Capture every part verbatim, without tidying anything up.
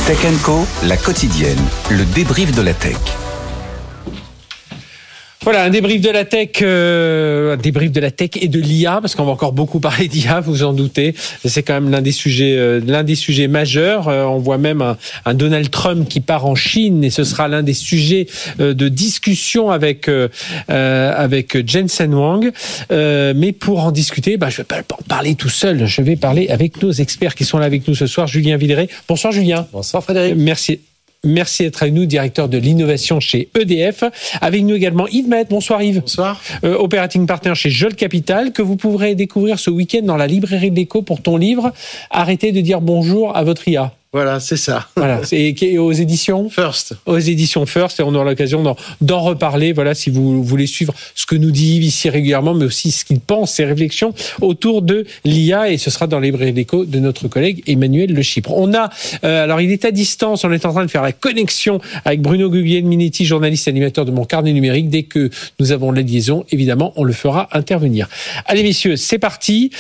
Tech and Co, la quotidienne, le débrief de la tech. Voilà, un débrief de la tech, euh, un débrief de la tech et de l'I A, parce qu'on va encore beaucoup parler d'I A, vous vous en doutez. C'est quand même l'un des sujets, euh, l'un des sujets majeurs. Euh, on voit même un, un Donald Trump qui part en Chine, et ce sera l'un des sujets euh, de discussion avec euh, euh, avec Jensen Huang. Euh, mais pour en discuter, bah, je vais pas en parler tout seul. Je vais parler avec nos experts qui sont là avec nous ce soir. Julien Villeray. Bonsoir Julien. Bonsoir Frédéric. Merci. Merci d'être avec nous, directeur de l'innovation chez E D F. Avec nous également Yves Maët. Bonsoir Yves. Bonsoir. Euh, operating partner chez Jolt Capital, que vous pourrez découvrir ce week-end dans la librairie de l'Écho pour ton livre « Arrêtez de dire bonjour à votre I A ». Voilà, c'est ça. Voilà, c'est aux éditions First. Aux éditions First, et on aura l'occasion d'en, d'en reparler. Voilà, si vous voulez suivre ce que nous dit Yves ici régulièrement, mais aussi ce qu'il pense, ses réflexions autour de l'I A, et ce sera dans les librairies de l'Écho de notre collègue Emmanuel Le Chypre. On a, euh, alors il est à distance, on est en train de faire la connexion avec Bruno Guglielminetti, journaliste et animateur de Mon Carnet Numérique. Dès que nous avons la liaison, évidemment, on le fera intervenir. Allez messieurs, c'est parti.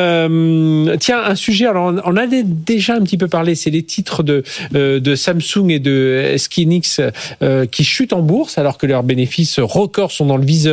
Euh, tiens, un sujet, alors on en a déjà un petit peu parlé, c'est les titres de, euh, de Samsung et de S K Hynix euh, qui chutent en bourse alors que leurs bénéfices records sont dans le viseur,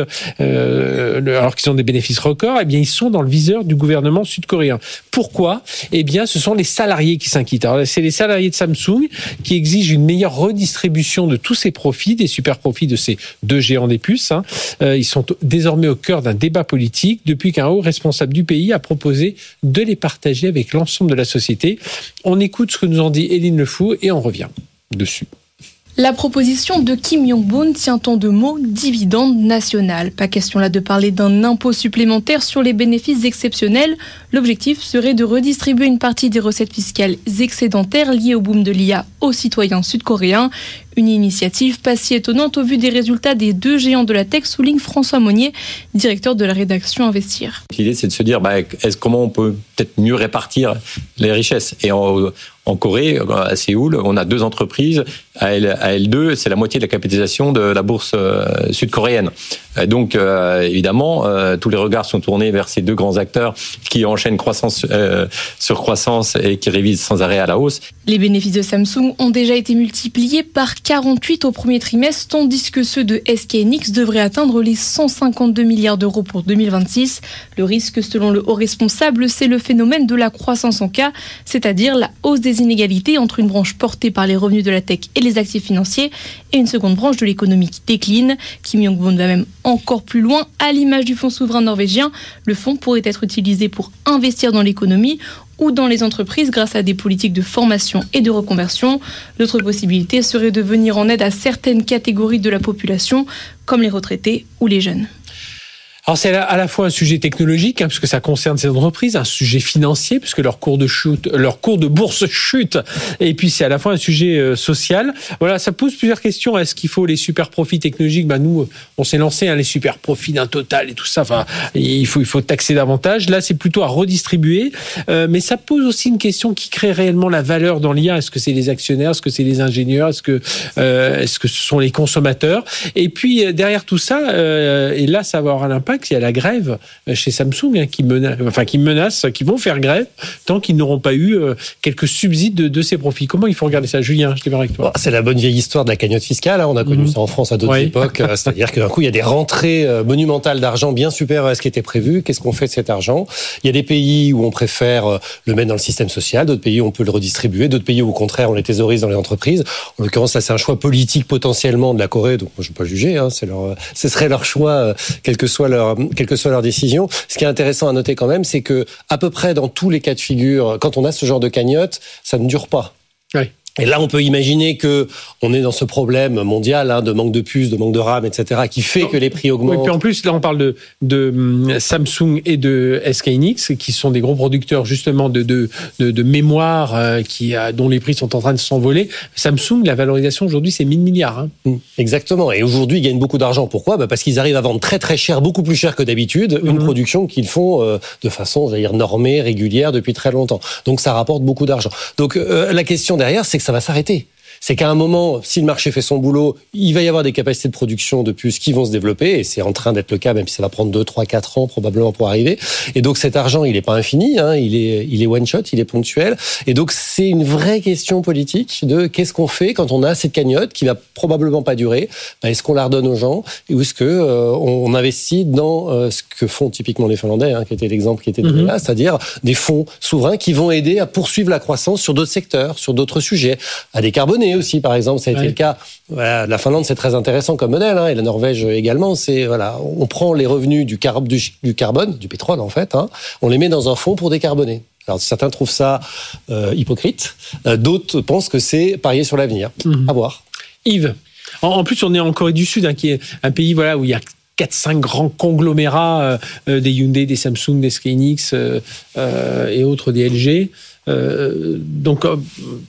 euh, alors qu'ils ont des bénéfices records, eh bien ils sont dans le viseur du gouvernement sud-coréen. Pourquoi ? Eh bien ce sont les salariés qui s'inquiètent. Alors c'est les salariés de Samsung qui exigent une meilleure redistribution de tous ces profits, des super profits de ces deux géants des puces. Hein. Euh, ils sont désormais au cœur d'un débat politique depuis qu'un haut responsable du pays a proposé de les partager avec l'ensemble de la société. On écoute ce que nous en dit Éline Le Fou et on revient dessus. La proposition de Kim Jong-un tient en deux mots, dividende national. Pas question là de parler d'un impôt supplémentaire sur les bénéfices exceptionnels. L'objectif serait de redistribuer une partie des recettes fiscales excédentaires liées au boom de l'I A aux citoyens sud-coréens. Une initiative pas si étonnante au vu des résultats des deux géants de la tech, souligne François Monnier, directeur de la rédaction Investir. L'idée, c'est de se dire bah, est-ce, comment on peut peut-être mieux répartir les richesses. Et en, en Corée, à Séoul, on a deux entreprises. À L deux, c'est la moitié de la capitalisation de la bourse euh, sud-coréenne. Donc, euh, évidemment, euh, tous les regards sont tournés vers ces deux grands acteurs qui enchaînent croissance euh, sur croissance et qui révisent sans arrêt à la hausse. Les bénéfices de Samsung ont déjà été multipliés par quarante-huit au premier trimestre, tandis que ceux de S K Hynix devraient atteindre les cent cinquante-deux milliards d'euros pour deux mille vingt-six. Le risque, selon le haut responsable, c'est le phénomène de la croissance en K, c'est-à-dire la hausse des inégalités entre une branche portée par les revenus de la tech et les actifs financiers et une seconde branche de l'économie qui décline. Kim Jong-un va même encore plus loin. À l'image du fonds souverain norvégien, le fonds pourrait être utilisé pour investir dans l'économie ou dans les entreprises grâce à des politiques de formation et de reconversion. L'autre possibilité serait de venir en aide à certaines catégories de la population, comme les retraités ou les jeunes. Alors c'est à la fois un sujet technologique, hein, puisque ça concerne ces entreprises, un sujet financier, puisque leur cours de chute, leur cours de bourse chute, et puis c'est à la fois un sujet euh, social. Voilà, ça pose plusieurs questions. Est-ce qu'il faut les super profits technologiques ? Ben nous, on s'est lancé hein, les super profits d'un Total et tout ça. Enfin, il faut il faut taxer davantage. Là, c'est plutôt à redistribuer, euh, mais ça pose aussi une question qui crée réellement la valeur dans l'I A. Est-ce que c'est les actionnaires ? Est-ce que c'est les ingénieurs ? Est-ce que euh, est-ce que ce sont les consommateurs ? Et puis derrière tout ça, euh, et là, ça va avoir un impact. Il y a la grève chez Samsung hein, qui menace, enfin qui menace, qui vont faire grève tant qu'ils n'auront pas eu euh, quelques subsides de, de ces profits. Comment il faut regarder ça, Julien ? Je démarre avec toi. C'est la bonne vieille histoire de la cagnotte fiscale. Hein. On a connu mmh. ça en France à d'autres oui. époques. C'est-à-dire que d'un coup, il y a des rentrées monumentales d'argent bien supérieures à ce qui était prévu. Qu'est-ce qu'on fait de cet argent ? Il y a des pays où on préfère le mettre dans le système social, d'autres pays où on peut le redistribuer, d'autres pays où au contraire on les thésaurise dans les entreprises. En l'occurrence, ça c'est un choix politique potentiellement de la Corée. Donc moi je ne vais pas juger. Hein. C'est leur, ce serait leur choix, quel que soit leur quelle que soit leur décision. Ce qui est intéressant à noter quand même, c'est que à peu près dans tous les cas de figure, quand on a ce genre de cagnotte, ça ne dure pas. Oui. Et là, on peut imaginer que on est dans ce problème mondial hein, de manque de puces, de manque de RAM, et cetera, qui fait que les prix augmentent. Oui, puis en plus, là, on parle de, de Samsung et de S K Hynix, qui sont des gros producteurs justement de, de, de, de mémoire, euh, qui, dont les prix sont en train de s'envoler. Samsung, la valorisation aujourd'hui, c'est mille milliards. Hein. Exactement. Et aujourd'hui, ils gagnent beaucoup d'argent. Pourquoi ? Bah parce qu'ils arrivent à vendre très très cher, beaucoup plus cher que d'habitude, une mmh. production qu'ils font euh, de façon, j'allais dire, normée, régulière depuis très longtemps. Donc ça rapporte beaucoup d'argent. Donc euh, la question derrière, c'est que ça va s'arrêter. c'est qu'à un moment, si le marché fait son boulot, il va y avoir des capacités de production de puces qui vont se développer, et c'est en train d'être le cas, même si ça va prendre deux, trois, quatre ans probablement pour arriver. Et donc cet argent, il n'est pas infini, hein, il est, il est one shot, il est ponctuel. Et donc c'est une vraie question politique de qu'est-ce qu'on fait quand on a cette cagnotte qui va probablement pas durer. Ben, est-ce qu'on la redonne aux gens, ou est-ce que euh, on investit dans euh, ce que font typiquement les Finlandais, hein, qui était l'exemple qui était donné là, c'est-à-dire des fonds souverains qui vont aider à poursuivre la croissance sur d'autres secteurs, sur d'autres sujets, à décarboner aussi, par exemple, ça a été ouais. le cas. Voilà, la Finlande, c'est très intéressant comme modèle, hein, et la Norvège également. C'est voilà, on prend les revenus du, car- du, du carbone, du pétrole en fait, hein, on les met dans un fonds pour décarboner. Alors certains trouvent ça euh, hypocrite, euh, d'autres pensent que c'est parier sur l'avenir. Mmh. À voir. Yves, en, en plus on est en Corée du Sud, hein, qui est un pays voilà où il y a quatre cinq grands conglomérats, euh, des Hyundai, des Samsung, des S K Hynix euh, euh, et autres, des L G. Euh, donc, euh,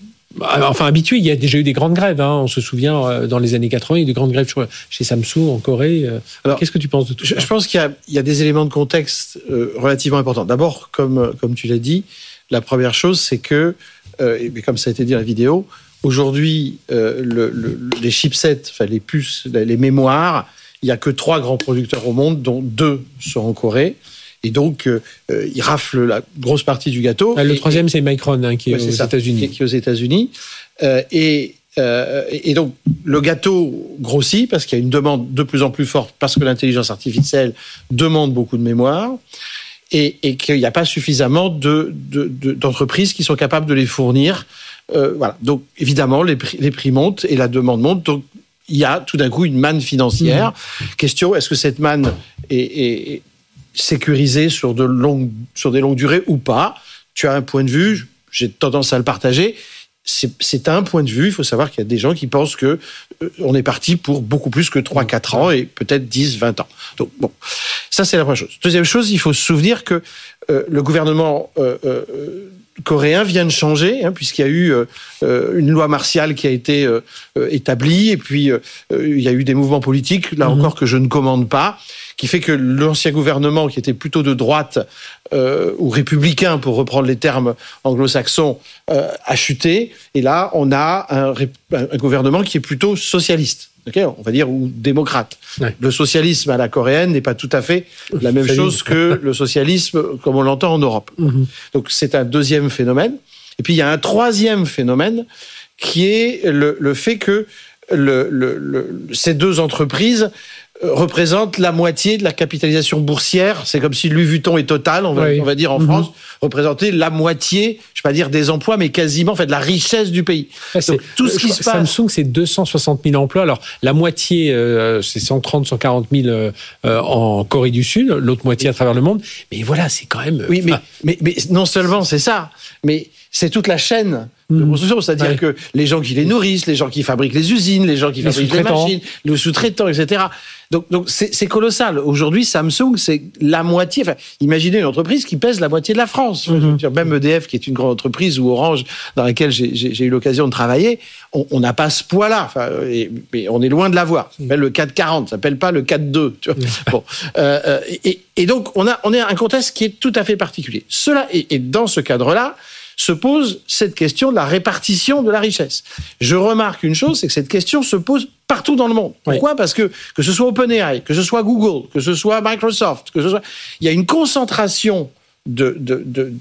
enfin, habitué, il y a déjà eu des grandes grèves. Hein, on se souvient, euh, dans les années quatre-vingts, il y a eu des grandes grèves chez Samsung en Corée. Euh, Alors, qu'est-ce que tu penses de tout ça ? Je, je pense qu'il y a, il y a des éléments de contexte euh, relativement importants. D'abord, comme, comme tu l'as dit, la première chose, c'est que, euh, et comme ça a été dit dans la vidéo, aujourd'hui, euh, le, le, les chipsets, enfin les puces, les mémoires, il n'y a que trois grands producteurs au monde, dont deux sont en Corée. Et donc, euh, ils raflent la grosse partie du gâteau. Le et, troisième, et, c'est Micron, hein, qui est ouais, aux ça, États-Unis. Qui, qui est aux États-Unis. Euh, et, euh, et donc, le gâteau grossit parce qu'il y a une demande de plus en plus forte, parce que l'intelligence artificielle demande beaucoup de mémoire, et, et qu'il n'y a pas suffisamment de, de, de, d'entreprises qui sont capables de les fournir. Euh, voilà. Donc, évidemment, les prix, les prix montent et la demande monte. Donc, il y a tout d'un coup une manne financière. Mmh. Question, est-ce que cette manne est, est, est sécurisée sur, de longues, sur des longues durées ou pas ? Tu as un point de vue, j'ai tendance à le partager. C'est, c'est un point de vue, il faut savoir qu'il y a des gens qui pensent qu'on euh, est parti pour beaucoup plus que trois à quatre ans et peut-être dix, vingt ans. Donc bon, ça c'est la première chose. Deuxième chose, il faut se souvenir que euh, le gouvernement euh, euh, coréen vient de changer, hein, puisqu'il y a eu euh, une loi martiale qui a été euh, établie, et puis euh, il y a eu des mouvements politiques, là mmh. encore que je ne commande pas, qui fait que l'ancien gouvernement, qui était plutôt de droite euh, ou républicain, pour reprendre les termes anglo-saxons, euh, a chuté, et là on a un, un gouvernement qui est plutôt socialiste. Okay, on va dire, ou démocrate. Ouais. Le socialisme à la coréenne n'est pas tout à fait la même chose que le socialisme comme on l'entend en Europe. Mmh. Donc c'est un deuxième phénomène. Et puis il y a un troisième phénomène qui est le, le fait que le, le, le, ces deux entreprises représentent la moitié de la capitalisation boursière. C'est comme si Louis Vuitton et Total, on va, oui. on va dire en mmh. France, représentaient la moitié, je ne vais pas dire des emplois, mais quasiment en fait, de la richesse du pays. Ouais, donc, tout ce qui se passe... Samsung, c'est deux cent soixante mille emplois. Alors, la moitié, euh, c'est cent trente, cent quarante mille euh, en Corée du Sud, l'autre moitié à travers le monde. Mais voilà, c'est quand même... Oui, mais, mais, mais non seulement c'est ça, mais c'est toute la chaîne de construction, c'est-à-dire ouais. que les gens qui les nourrissent, les gens qui fabriquent les usines, les gens qui les fabriquent les machines, les sous-traitants, et cetera. Donc, donc c'est, c'est colossal. Aujourd'hui, Samsung, c'est la moitié. Enfin, imaginez une entreprise qui pèse la moitié de la France. Mm-hmm. Je veux dire, même E D F, qui est une grande entreprise, ou Orange, dans laquelle j'ai, j'ai, j'ai eu l'occasion de travailler, on n'a pas ce poids-là. Enfin, et, mais on est loin de l'avoir. Ça s'appelle le quatre quarante, ça s'appelle pas le quatre deux. Tu vois. Mm-hmm. Bon, euh, et, et donc, on a, on a un contexte qui est tout à fait particulier. Cela, et, et dans ce cadre-là, se pose cette question de la répartition de la richesse. Je remarque une chose, c'est que cette question se pose partout dans le monde. Pourquoi ? Oui. Parce que que ce soit OpenAI, que ce soit Google, que ce soit Microsoft, que ce soit... il y a une concentration de, de, de,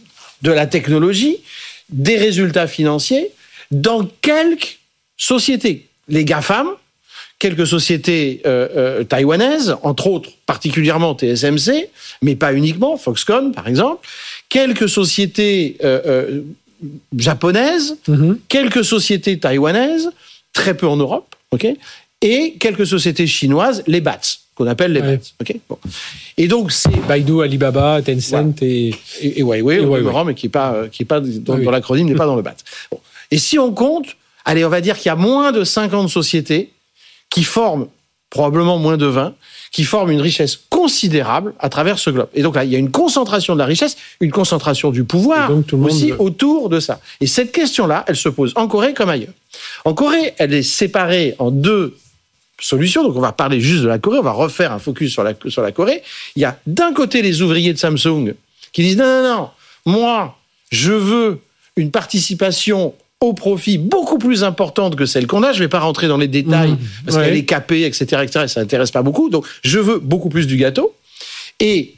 de la technologie, des résultats financiers, dans quelques sociétés. Les GAFAM, quelques sociétés euh, euh, taïwanaises, entre autres, particulièrement T S M C, mais pas uniquement, Foxconn par exemple, quelques sociétés euh, euh, japonaises, mm-hmm. quelques sociétés taïwanaises, très peu en Europe, ok, et quelques sociétés chinoises, les B A T S, qu'on appelle les ouais. B A T S. Okay, bon. Et donc c'est Baidu, Alibaba, Tencent voilà. et et, et Huawei, et Huawei, Huawei. mais qui est pas qui est pas dans, oui. dans l'acronyme, n'est pas dans le B A T S. Bon. Et si on compte, allez, on va dire qu'il y a moins de cinquante sociétés qui forment, probablement moins de vingt, qui forment une richesse considérable à travers ce globe. Et donc là, il y a une concentration de la richesse, une concentration du pouvoir aussi monde... autour de ça. Et cette question-là, elle se pose en Corée comme ailleurs. En Corée, elle est séparée en deux solutions. Donc on va parler juste de la Corée, on va refaire un focus sur la, sur la Corée. Il y a d'un côté les ouvriers de Samsung qui disent non, non, non, moi, je veux une participation au profit beaucoup plus importante que celle qu'on a. Je ne vais pas rentrer dans les détails, mmh, parce ouais. qu'elle est capée, et cetera, et cetera, et ça n'intéresse pas beaucoup. Donc, je veux beaucoup plus du gâteau. Et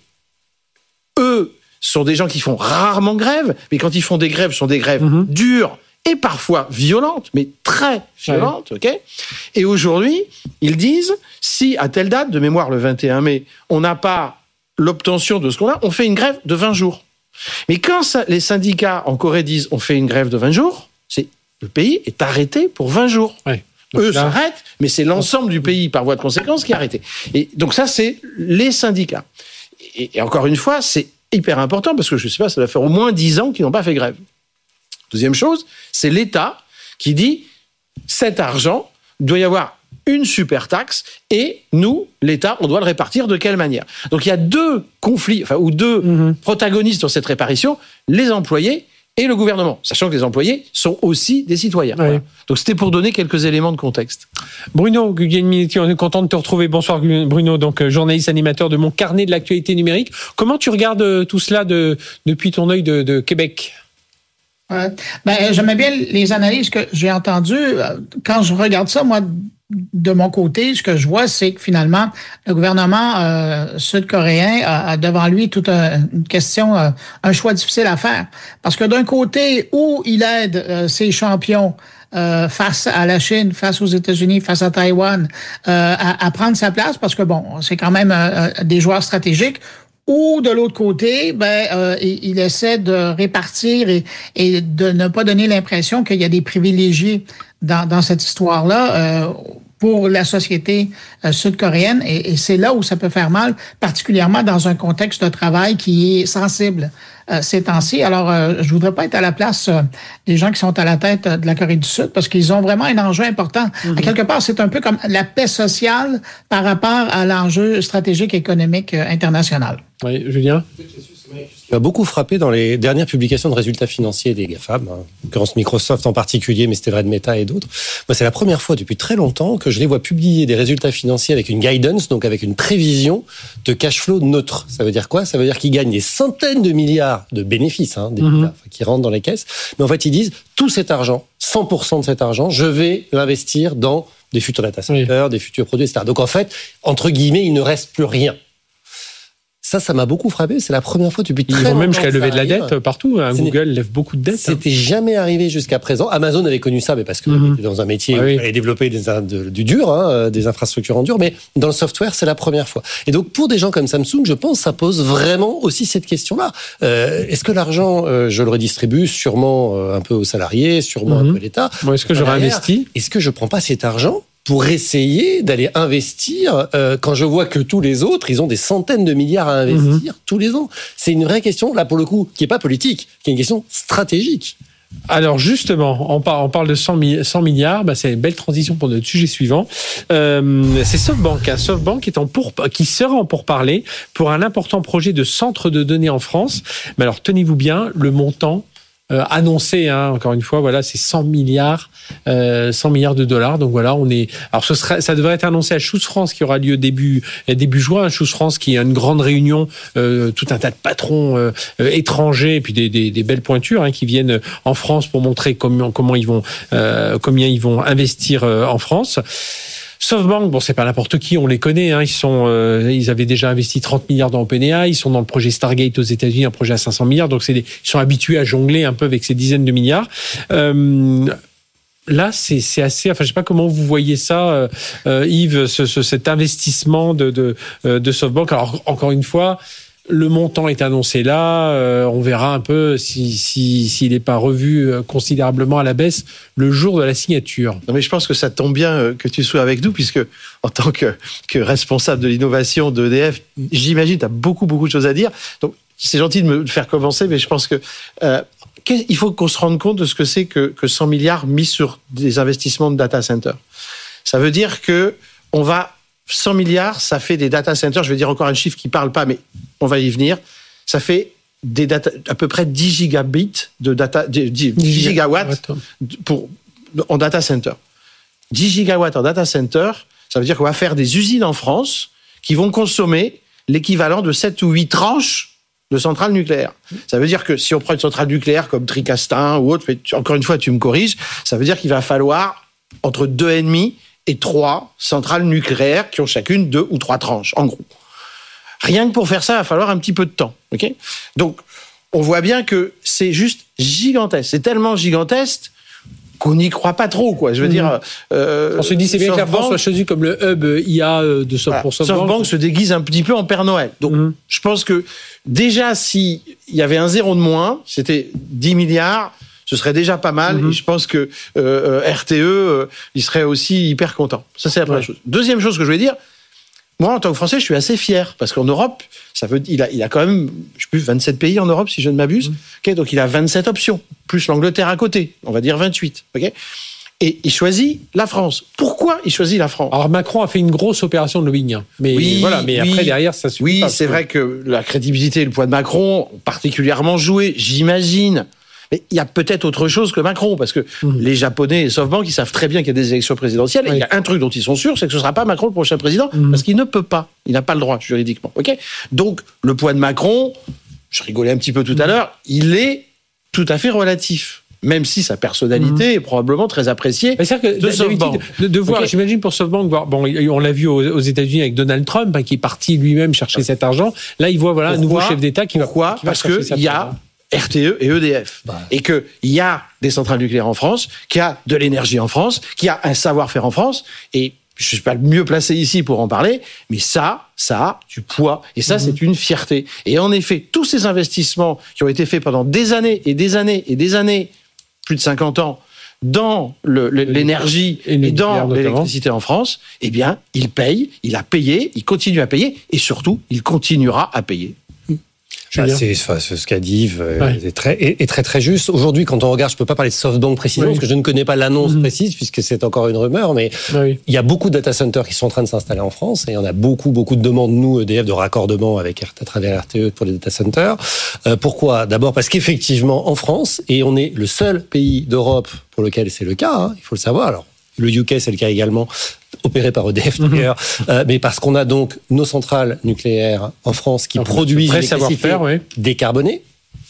eux sont des gens qui font rarement grève, mais quand ils font des grèves, ce sont des grèves mmh. dures et parfois violentes, mais très violentes, ouais. ok ? Et aujourd'hui, ils disent, si à telle date, de mémoire le vingt et un mai, on n'a pas l'obtention de ce qu'on a, on fait une grève de vingt jours. Mais quand ça, les syndicats en Corée disent, on fait une grève de vingt jours, c'est le pays est arrêté pour vingt jours. Ouais. Donc eux là, s'arrêtent, mais c'est l'ensemble du pays, par voie de conséquence, qui est arrêté. Et donc ça, c'est les syndicats. Et, et encore une fois, c'est hyper important, parce que je ne sais pas, ça doit faire au moins dix ans qu'ils n'ont pas fait grève. Deuxième chose, c'est l'État qui dit, cet argent, il doit y avoir une super taxe, et nous, l'État, on doit le répartir de quelle manière ? Donc il y a deux conflits, enfin, ou deux mmh. protagonistes dans cette répartition, les employés et le gouvernement, sachant que les employés sont aussi des citoyens. Oui. Voilà. Donc c'était pour donner quelques éléments de contexte. Bruno Guglielminetti, on est content de te retrouver. Bonsoir Bruno, donc journaliste animateur de Mon Carnet de l'actualité numérique. Comment tu regardes tout cela de, depuis ton œil de, de Québec ? Ouais. Ben, j'aimais bien les analyses que j'ai entendues. Quand je regarde ça, moi, de mon côté, ce que je vois, c'est que finalement, le gouvernement euh, sud-coréen a, a devant lui toute un, une question, euh, un choix difficile à faire. Parce que d'un côté, où il aide euh, ses champions euh, face à la Chine, face aux États-Unis, face à Taïwan, euh, à, à prendre sa place, parce que bon, c'est quand même euh, des joueurs stratégiques, ou de l'autre côté, ben euh, il, il essaie de répartir et, et de ne pas donner l'impression qu'il y a des privilégiés dans, dans cette histoire-là euh, pour la société euh, sud-coréenne. Et, et c'est là où ça peut faire mal, particulièrement dans un contexte de travail qui est sensible euh, ces temps-ci. Alors, euh, je voudrais pas être à la place euh, des gens qui sont à la tête de la Corée du Sud, parce qu'ils ont vraiment un enjeu important. Mm-hmm. À quelque part, c'est un peu comme la paix sociale par rapport à l'enjeu stratégique et économique euh, international. Oui, Julien ? Ce qui m'a beaucoup frappé dans les dernières publications de résultats financiers des GAFAM, en l'occurrence Microsoft en particulier, mais c'était vrai de Meta et d'autres, moi c'est la première fois depuis très longtemps que je les vois publier des résultats financiers avec une guidance, donc avec une prévision de cash flow neutre. Ça veut dire quoi ? Ça veut dire qu'ils gagnent des centaines de milliards de bénéfices, hein, des mm-hmm. milliards qui rentrent dans les caisses, mais en fait ils disent tout cet argent, cent pour cent de cet argent, je vais l'investir dans des futurs data centers, oui. des futurs produits, et cetera. Donc en fait, entre guillemets, il ne reste plus rien. Ça, ça m'a beaucoup frappé. C'est la première fois depuis très longtemps. Ils ont même jusqu'à lever de la dette partout. Hein. Google lève beaucoup de dettes. C'était hein. jamais arrivé jusqu'à présent. Amazon avait connu ça, mais parce qu'il mm-hmm. était dans un métier ah, où il fallait oui. développer des, de, du dur, hein, des infrastructures en dur. Mais dans le software, c'est la première fois. Et donc, pour des gens comme Samsung, je pense, ça pose vraiment aussi cette question-là. Euh, est-ce que l'argent, euh, je le redistribue sûrement euh, un peu aux salariés, sûrement mm-hmm. un peu à l'État. Bon, est-ce que j'aurais investi ? Est-ce que je prends pas cet argent pour essayer d'aller investir euh, quand je vois que tous les autres, ils ont des centaines de milliards à investir mmh. tous les ans. C'est une vraie question, là, pour le coup, qui n'est pas politique, qui est une question stratégique. Alors justement, on parle, on parle de cent milliards, bah c'est une belle transition pour notre sujet suivant. Euh, c'est SoftBank, hein. SoftBank est en pour, qui sera en pourparlers pour un important projet de centre de données en France. Mais alors tenez-vous bien, le montant Euh, annoncé, hein, encore une fois, voilà, c'est cent milliards, euh, cent milliards de dollars. Donc voilà, on est. Alors ce serait, ça devrait être annoncé à Choose France, qui aura lieu début début juin. Choose France, qui est une grande réunion, euh, tout un tas de patrons euh, étrangers, et puis des, des, des belles pointures hein, qui viennent en France pour montrer comment comment ils vont euh, combien ils vont investir euh, en France. SoftBank, bon, c'est pas n'importe qui, on les connaît. Hein, ils sont, euh, ils avaient déjà investi trente milliards dans OpenAI. Ils sont dans le projet Stargate aux États-Unis, un projet à cinq cents milliards. Donc, c'est des, ils sont habitués à jongler un peu avec ces dizaines de milliards. Euh, Là, c'est, c'est assez. Enfin, je sais pas comment vous voyez ça, euh, Yves, ce, ce, cet investissement de, de, de SoftBank. Alors, encore une fois. Le montant est annoncé là, euh, on verra un peu si, si, s'il n'est pas revu considérablement à la baisse le jour de la signature. Non mais je pense que ça tombe bien que tu sois avec nous, puisque en tant que, que responsable de l'innovation d'E D F, j'imagine que tu as beaucoup, beaucoup de choses à dire. Donc c'est gentil de me faire commencer, mais je pense que euh, il faut qu'on se rende compte de ce que c'est que, que cent milliards mis sur des investissements de data center. Ça veut dire que on va... cent milliards, ça fait des data centers, je vais dire encore un chiffre qui ne parle pas, mais on va y venir, ça fait des data, à peu près dix gigabits de data, dix gigawatts pour, en data center. dix gigawatts en data center, ça veut dire qu'on va faire des usines en France qui vont consommer l'équivalent de sept ou huit tranches de centrales nucléaires. Ça veut dire que si on prend une centrale nucléaire comme Tricastin ou autre, mais tu, encore une fois, tu me corriges, ça veut dire qu'il va falloir entre deux et demi et trois centrales nucléaires qui ont chacune deux ou trois tranches, en gros. Rien que pour faire ça, il va falloir un petit peu de temps. Okay ? Donc, on voit bien que c'est juste gigantesque. C'est tellement gigantesque qu'on n'y croit pas trop, quoi. Je veux mmh. dire... Euh, on se dit, c'est bien que la France soit choisie comme le hub I A de Soft, pour SoftBank. SoftBank se déguise un petit peu en Père Noël. Donc, mmh. je pense que déjà, s'il y avait un zéro de moins, c'était dix milliards, ce serait déjà pas mal. Mmh. Et je pense que euh, R T E, euh, il serait aussi hyper content. Ça, c'est la première ouais. chose. Deuxième chose que je voulais dire, moi, en tant que Français, je suis assez fier, parce qu'en Europe, ça veut, il, a, il a quand même, je sais plus, vingt-sept pays en Europe, si je ne m'abuse. Mmh. Okay, donc, il a vingt-sept options, plus l'Angleterre à côté, on va dire vingt-huit. Okay, et il choisit la France. Pourquoi il choisit la France ? Alors, Macron a fait une grosse opération de lobbying. Hein. Mais, oui, voilà, mais oui, après, derrière, ça suffit Oui, pas, c'est que... vrai que la crédibilité et le poids de Macron ont particulièrement joué, j'imagine. Mais il y a peut-être autre chose que Macron, parce que mmh. les Japonais et SoftBank, ils savent très bien qu'il y a des élections présidentielles, oui. et il y a un truc dont ils sont sûrs, c'est que ce ne sera pas Macron le prochain président, mmh. parce qu'il ne peut pas, il n'a pas le droit juridiquement. Okay ? Donc, le poids de Macron, je rigolais un petit peu tout mmh. à l'heure, il est tout à fait relatif, même si sa personnalité mmh. est probablement très appréciée que de SoftBank. De, de voir, okay. J'imagine pour SoftBank, bon, on l'a vu aux, aux États-Unis avec Donald Trump, hein, qui est parti lui-même chercher cet argent. Là, il voit voilà, un nouveau chef d'État qui va, Pourquoi ? qui va Parce qu'il y a R T E et E D F. Bah. Et qu'il y a des centrales nucléaires en France, qu'il y a de l'énergie en France, qu'il y a un savoir-faire en France. Et je ne suis pas le mieux placé ici pour en parler, mais ça, ça a du poids. Et ça, mmh. c'est une fierté. Et en effet, tous ces investissements qui ont été faits pendant des années et des années et des années, plus de cinquante ans, dans le, le, l'énergie et, et dans l'électricité en France, eh bien, il paye, il a payé, il continue à payer, et surtout, il continuera à payer. Ah, c'est, enfin, ce qu'a dit Yves ouais. est, très, est, est très très juste. Aujourd'hui, quand on regarde, je peux pas parler de SoftBank précisément oui. parce que je ne connais pas l'annonce mmh. précise puisque c'est encore une rumeur, mais oui. il y a beaucoup de data centers qui sont en train de s'installer en France et il y en a beaucoup beaucoup de demandes nous E D F de raccordement avec à travers R T E pour les data centers. Euh, pourquoi ? D'abord parce qu'effectivement en France, et on est le seul pays d'Europe pour lequel c'est le cas, hein, il faut le savoir. Alors le U K c'est le cas également, opéré par E D F d'ailleurs, mmh. euh, mais parce qu'on a donc nos centrales nucléaires en France qui donc, produisent de l'électricité oui. décarbonée,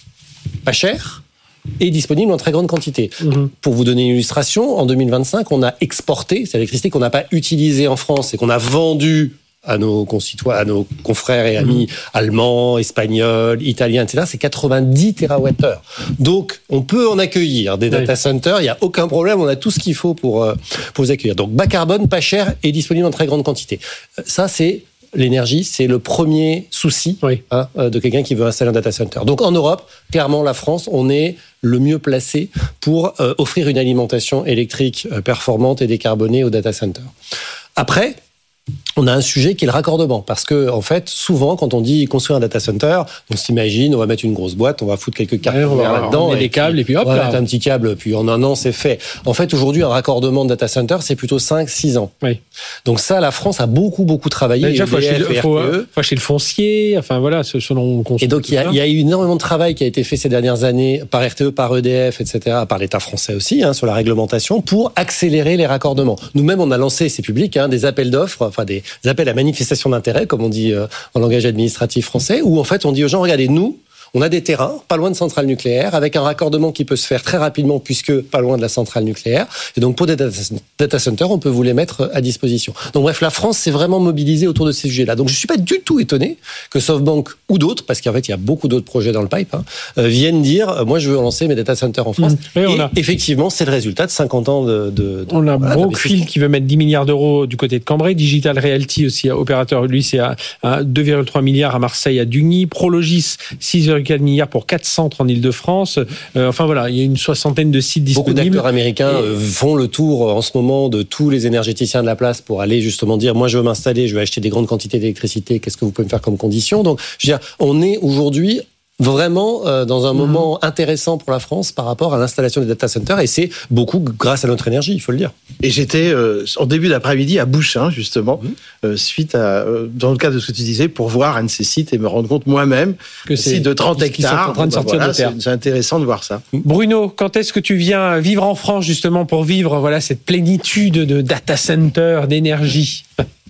pas chère et disponible en très grande quantité. Mmh. Pour vous donner une illustration, en deux mille vingt-cinq, on a exporté cette électricité qu'on n'a pas utilisée en France et qu'on a vendue à nos concitoyens, à nos confrères et amis mmh. allemands, espagnols, italiens, et cetera. C'est quatre-vingt-dix térawattheures. Donc, on peut en accueillir des data centers. Il n'y a aucun problème. On a tout ce qu'il faut pour, pour les accueillir. Donc, bas carbone, pas cher et disponible en très grande quantité. Ça, c'est l'énergie. C'est le premier souci oui. hein, de quelqu'un qui veut installer un data center. Donc, en Europe, clairement, la France, on est le mieux placé pour euh, offrir une alimentation électrique euh, performante et décarbonée aux data centers. Après, on a un sujet qui est le raccordement, parce que en fait, souvent, quand on dit construire un data center, on s'imagine, on va mettre une grosse boîte, on va foutre quelques câbles ouais, là-dedans, on met des câbles et puis hop, voilà, là, un petit câble, puis en un an c'est fait. En fait, aujourd'hui, un raccordement de data center, c'est plutôt cinq six ans. Oui. Donc ça, la France a beaucoup beaucoup travaillé. Déjà, faut acheter, le, faut, faut acheter le foncier, enfin voilà, selon. Et donc il y, a, il y a eu énormément de travail qui a été fait ces dernières années par R T E, par E D F, et cetera, par l'État français aussi, hein, sur la réglementation, pour accélérer les raccordements. Nous-mêmes, on a lancé, c'est public, hein, des appels d'offres, enfin des, des appels à manifestation d'intérêt, comme on dit euh, en langage administratif français, où en fait on dit aux gens, regardez, nous, on a des terrains pas loin de centrales nucléaires, avec un raccordement qui peut se faire très rapidement, puisque pas loin de la centrale nucléaire. Et donc pour des data centers, on peut vous les mettre à disposition. Donc bref, la France s'est vraiment mobilisée autour de ces sujets-là. Donc je suis pas du tout étonné que SoftBank ou d'autres, parce qu'en fait il y a beaucoup d'autres projets dans le pipe, hein, euh, viennent dire, moi je veux lancer mes data centers en France. Mmh. Et, et a... effectivement, c'est le résultat de cinquante ans de... de, de on a voilà, Brookfield qui veut mettre dix milliards d'euros du côté de Cambrai, Digital Realty aussi, opérateur, lui c'est à, à deux virgule trois milliards à Marseille, à Dugny, Prologis six virgule quatre milliards pour quatre centres en Ile-de-France. Euh, enfin voilà, il y a une soixantaine de sites disponibles. Beaucoup d'acteurs américains et... font le tour en ce moment de tous les énergéticiens de la place pour aller justement dire, moi je veux m'installer, je veux acheter des grandes quantités d'électricité, qu'est-ce que vous pouvez me faire comme condition? Donc, je veux dire, on est aujourd'hui vraiment euh, dans un mmh. moment intéressant pour la France par rapport à l'installation des data centers, et c'est beaucoup grâce à notre énergie, il faut le dire. Et j'étais euh, en début d'après-midi à Bouchain, justement, mmh. euh, suite à, euh, dans le cadre de ce que tu disais, pour voir un de ces sites et me rendre compte moi-même que c'est site de trente hectares, en train de sortir voilà, de terre. C'est, c'est intéressant de voir ça. Bruno, quand est-ce que tu viens vivre en France, justement, pour vivre voilà, cette plénitude de data centers, d'énergie ?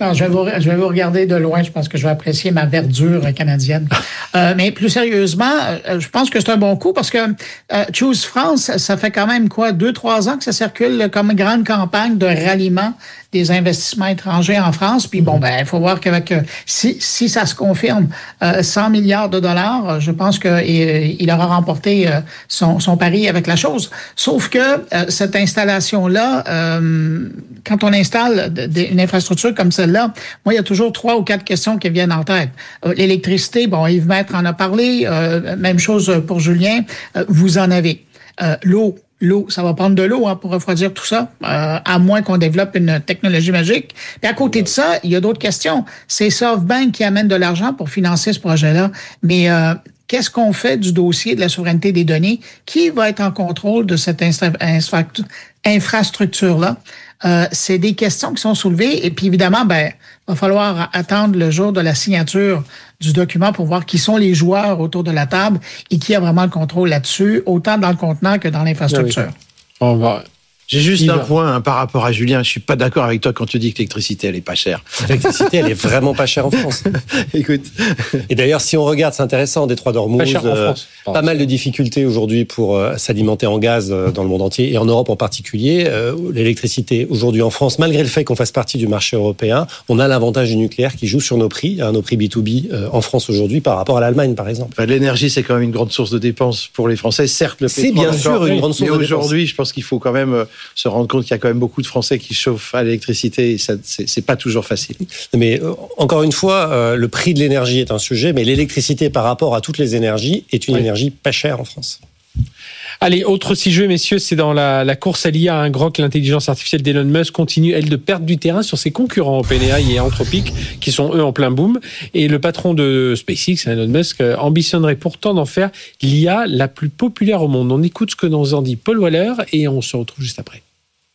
Alors, je, vais vous, je vais vous regarder de loin. Je pense que je vais apprécier ma verdure canadienne. Euh, mais plus sérieusement, euh, je pense que c'est un bon coup parce que euh, Choose France, ça fait quand même quoi, deux, trois ans que ça circule comme une grande campagne de ralliement des investissements étrangers en France. Puis bon, ben, il faut voir qu'avec euh, si, si ça se confirme, euh, cent milliards de dollars, je pense que il, il aura remporté euh, son, son pari avec la chose. Sauf que euh, cette installation-là, euh, quand on installe de, de, une infrastructure comme celle-là, moi, il y a toujours trois ou quatre questions qui viennent en tête. Euh, l'électricité, bon, Yves Maître en a parlé. Euh, même chose pour Julien. Euh, vous en avez. Euh, l'eau. L'eau, ça va prendre de l'eau hein, pour refroidir tout ça, euh, à moins qu'on développe une technologie magique. Puis à côté de ça, il y a d'autres questions. C'est SoftBank qui amène de l'argent pour financer ce projet-là. Mais euh, qu'est-ce qu'on fait du dossier de la souveraineté des données? Qui va être en contrôle de cette infra- infrastructure-là? Euh, c'est des questions qui sont soulevées. Et puis évidemment, ben, va falloir attendre le jour de la signature du document pour voir qui sont les joueurs autour de la table et qui a vraiment le contrôle là-dessus, autant dans le contenant que dans l'infrastructure. Oui. On va... J'ai juste Il un va. point hein, par rapport à Julien. Je suis pas d'accord avec toi quand tu dis que l'électricité, elle est pas chère. L'électricité, elle est vraiment pas chère en France. Écoute. Et d'ailleurs, si on regarde, c'est intéressant, Détroit d'Ormuz, Pas cher en euh, France. pas mal de difficultés aujourd'hui pour euh, s'alimenter en gaz euh, dans le monde entier et en Europe en particulier. Euh, l'électricité aujourd'hui en France, malgré le fait qu'on fasse partie du marché européen, on a l'avantage du nucléaire qui joue sur nos prix, hein, nos prix B deux B euh, en France aujourd'hui par rapport à l'Allemagne, par exemple. Enfin, l'énergie, c'est quand même une grande source de dépenses pour les Français. Certes, le C'est pétrole, bien sûr une grande source mais de aujourd'hui, je pense qu'il faut quand même euh, se rendre compte qu'il y a quand même beaucoup de Français qui chauffent à l'électricité et ça, c'est, c'est pas toujours facile. Mais euh, encore une fois, euh, le prix de l'énergie est un sujet, mais l'électricité par rapport à toutes les énergies est une Oui. énergie pas chère en France. Allez, autre sujet, messieurs, c'est dans la, la course à l'I A. Un Grok, l'intelligence artificielle d'Elon Musk, continue, elle, de perdre du terrain sur ses concurrents OpenAI et Anthropic, qui sont, eux, en plein boom. Et le patron de SpaceX, Elon Musk, ambitionnerait pourtant d'en faire l'I A la plus populaire au monde. On écoute ce que nous en dit Paul Waller et on se retrouve juste après.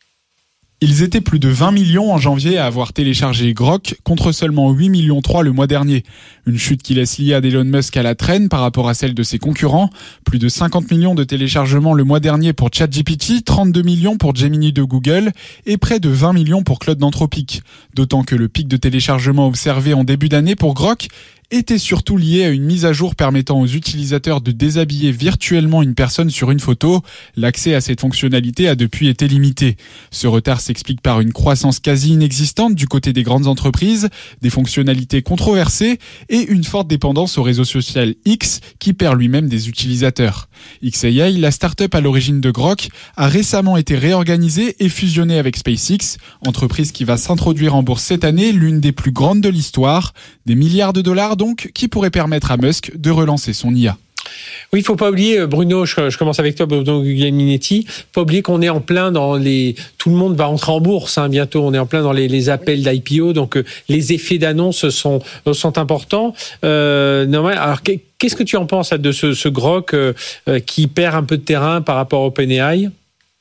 Ils étaient plus de vingt millions en janvier à avoir téléchargé Grok, contre seulement huit virgule trois millions le mois dernier. Une chute qui laisse l'I A d'Elon Musk à la traîne par rapport à celle de ses concurrents. Plus de cinquante millions de téléchargements le mois dernier pour ChatGPT, trente-deux millions pour Gemini de Google et près de vingt millions pour Claude d'Anthropic. D'autant que le pic de téléchargement observé en début d'année pour Grok était surtout lié à une mise à jour permettant aux utilisateurs de déshabiller virtuellement une personne sur une photo. L'accès à cette fonctionnalité a depuis été limité. Ce retard s'explique par une croissance quasi inexistante du côté des grandes entreprises, des fonctionnalités controversées et une forte dépendance au réseau social X qui perd lui-même des utilisateurs. X A I, la start-up à l'origine de Grok, a récemment été réorganisée et fusionnée avec SpaceX, entreprise qui va s'introduire en bourse cette année, l'une des plus grandes de l'histoire. Des milliards de dollars donc, qui pourraient permettre à Musk de relancer son I A. Oui, il faut pas oublier, Bruno, je, je commence avec toi, Bruno Guglielminetti, pas oublier qu'on est en plein dans les... Tout le monde va entrer en bourse hein, bientôt, on est en plein dans les, les appels d'I P O, donc euh, les effets d'annonce sont, sont importants. Euh, non, alors, qu'est-ce que tu en penses de ce, ce Grok euh, qui perd un peu de terrain par rapport à OpenAI?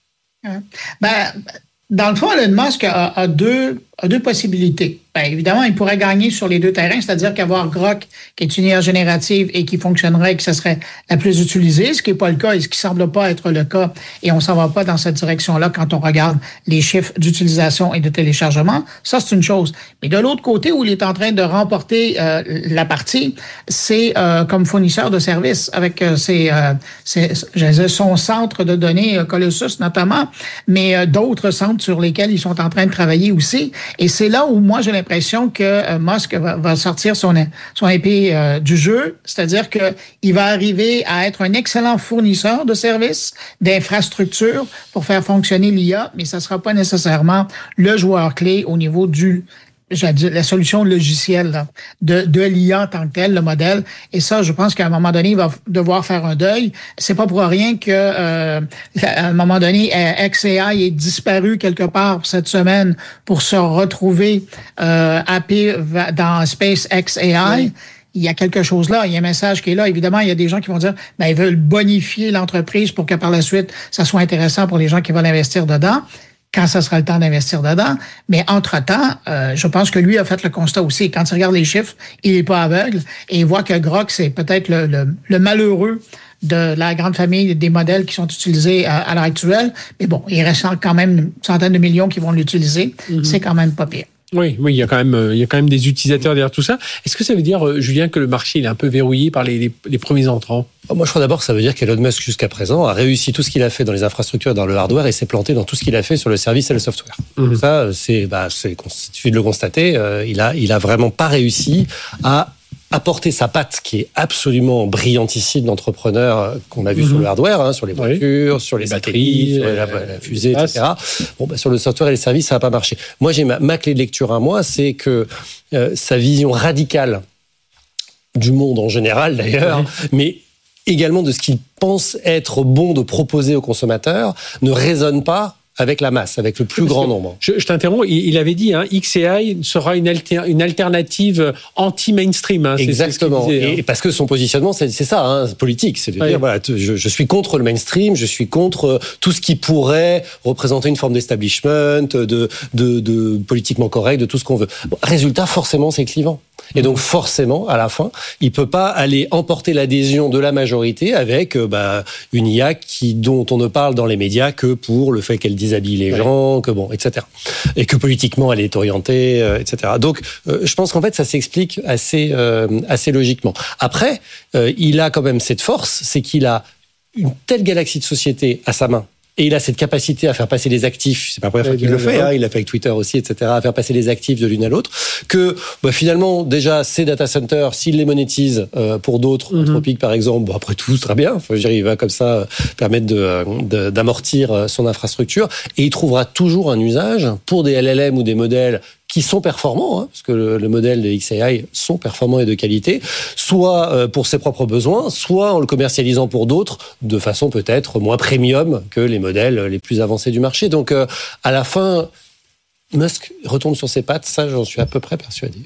Ben, dans le fond, Elon Musk a, a, deux, a deux possibilités. Ben, évidemment, il pourrait gagner sur les deux terrains, c'est-à-dire qu'avoir Grok, qui est une I A générative et qui fonctionnerait et que ce serait la plus utilisée, ce qui n'est pas le cas et ce qui ne semble pas être le cas, et on ne s'en va pas dans cette direction-là quand on regarde les chiffres d'utilisation et de téléchargement. Ça, c'est une chose. Mais de l'autre côté, où il est en train de remporter euh, la partie, c'est euh, comme fournisseur de services avec euh, ses, euh, ses, ses, son centre de données, euh, Colossus notamment, mais euh, d'autres centres sur lesquels ils sont en train de travailler aussi. Et c'est là où moi, j'ai l'impression que euh, Musk va, va sortir son, son épée euh, du jeu, c'est-à-dire qu'il va arriver à être un excellent fournisseur de services, d'infrastructures pour faire fonctionner l'I A, mais ça ne sera pas nécessairement le joueur clé au niveau du j'allais dire, la solution logicielle là, de, de l'I A en tant que tel, le modèle. Et ça, je pense qu'à un moment donné, il va devoir faire un deuil. C'est pas pour rien que euh, à un moment donné, X A I est disparu quelque part cette semaine pour se retrouver euh, happé dans SpaceX A I. Oui. Il y a quelque chose là, il y a un message qui est là. Évidemment, il y a des gens qui vont dire, ben, ils veulent bonifier l'entreprise pour que par la suite, ça soit intéressant pour les gens qui veulent investir dedans, quand ça sera le temps d'investir dedans. Mais entre-temps, euh, je pense que lui a fait le constat aussi. Quand il regarde les chiffres, il n'est pas aveugle et il voit que Grok, c'est peut-être le, le, le malheureux de la grande famille des modèles qui sont utilisés à, à l'heure actuelle. Mais bon, il reste quand même une centaine de millions qui vont l'utiliser. Mm-hmm. C'est quand même pas pire. Oui, oui, il y a quand même, il y a quand même des utilisateurs derrière tout ça. Est-ce que ça veut dire, Julien, que le marché il est un peu verrouillé par les, les, les premiers entrants ? Moi, je crois d'abord que ça veut dire qu'Elon Musk, jusqu'à présent, a réussi tout ce qu'il a fait dans les infrastructures et dans le hardware et s'est planté dans tout ce qu'il a fait sur le service et le software. Mmh. Ça, c'est, bah, c'est, il suffit de le constater, euh, il a, il a vraiment pas réussi à apporter sa patte qui est absolument brillantissime d'entrepreneur qu'on a vu mmh. sur le hardware, hein, sur les voitures, oui. sur les, les batteries, sur la, la fusée, et cetera. Bon, bah, sur le software et les services, ça n'a pas marché. Moi, j'ai ma, ma clé de lecture à moi, c'est que euh, sa vision radicale du monde en général, d'ailleurs, oui. mais également de ce qu'il pense être bon de proposer aux consommateurs, ne résonne pas avec la masse, avec le plus grand nombre. Je, je t'interromps, il, il avait dit, hein, X A I sera une, alter, une alternative anti-mainstream. Hein, Exactement, c'est, c'est ce disait, et hein. parce que son positionnement, c'est, c'est ça, hein, politique, c'est de ouais. dire, voilà, je, je suis contre le mainstream, je suis contre tout ce qui pourrait représenter une forme d'establishment, de, de, de politiquement correct, de tout ce qu'on veut. Bon, résultat, forcément, c'est clivant. Et donc forcément, à la fin, il peut pas aller emporter l'adhésion de la majorité avec euh, bah, une I A qui, dont on ne parle dans les médias que pour le fait qu'elle déshabille les ouais. gens, que bon, et cetera. Et que politiquement elle est orientée, euh, et cetera. Donc, euh, je pense qu'en fait, ça s'explique assez euh, assez logiquement. Après, euh, il a quand même cette force, c'est qu'il a une telle galaxie de sociétés à sa main. Et il a cette capacité à faire passer les actifs, c'est pas la première fois qu'il le fait, hein, il l'a fait avec Twitter aussi, et cetera, à faire passer les actifs de l'une à l'autre, que bah, finalement, déjà, ces data centers, s'il les monétise euh, pour d'autres, mm-hmm. Anthropic par exemple, bon, après tout, très bien, enfin, je veux dire, il va comme ça euh, permettre de, de, d'amortir euh, son infrastructure, et il trouvera toujours un usage pour des L L M ou des modèles qui sont performants, hein, parce que le, le modèle de X A I sont performants et de qualité, soit euh, pour ses propres besoins, soit en le commercialisant pour d'autres, de façon peut-être moins premium que les modèles les plus avancés du marché. Donc, euh, à la fin, Musk retourne sur ses pattes, ça, j'en suis à peu près persuadé.